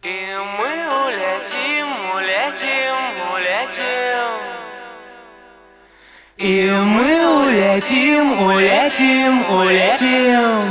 И мы улетим, улетим, улетим. И мы улетим, улетим, улетим.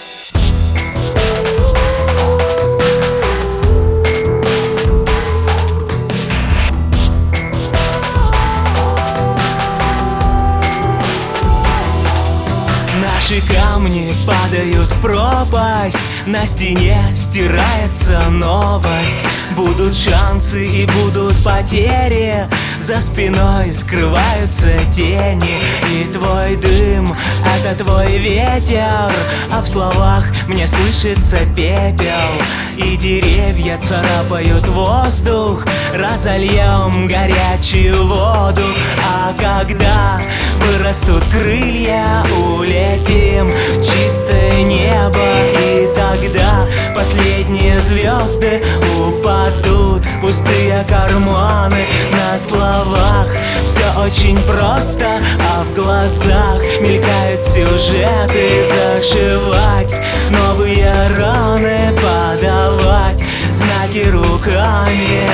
Наши камни падают в пропасть, на стене стирается новость. Будут шансы и будут потери, за спиной скрываются тени. И твой дым — это твой ветер, а в словах мне слышится пепел. И деревья царапают воздух, разольем горячую воду. А когда вырастут крылья, улетим в чистое небо. И тогда последние звезды упадут в пустые карманы. На словах все очень просто, а в глазах мелькают сюжеты. Зашивать новые раны, подавать знаки руками.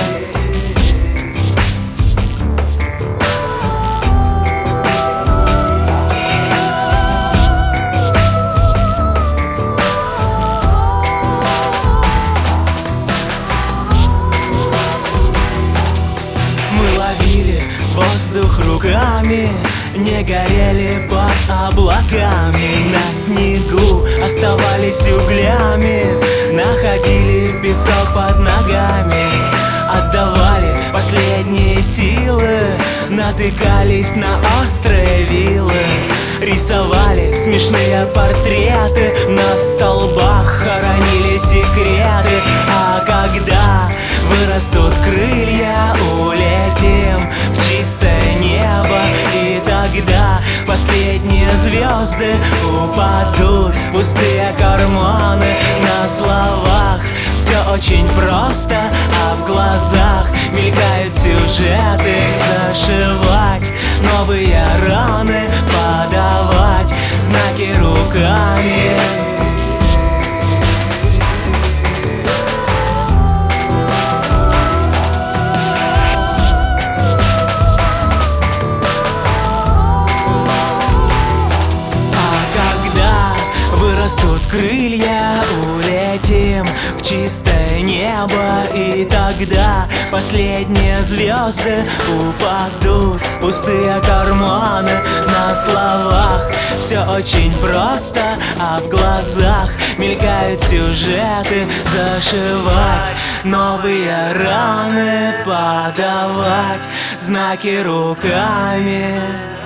Воздух руками, не горели под облаками. На снегу оставались углями, находили песок под ногами. Отдавали последние силы, натыкались на острые вилы. Рисовали смешные портреты, на столбах хоронили секреты. А когда вырастут крылья, улетим в чистое небо. И тогда последние звезды упадут в пустые карманы. На словах все очень просто, а в глазах мелькают сюжеты. Зашивать новые раны, подавать знаки руками. Вырастут крылья, улетим в чистое небо. И тогда последние звезды упадут в пустые карманы. На словах все очень просто, а в глазах мелькают сюжеты. Зашивать новые раны, подавать знаки руками.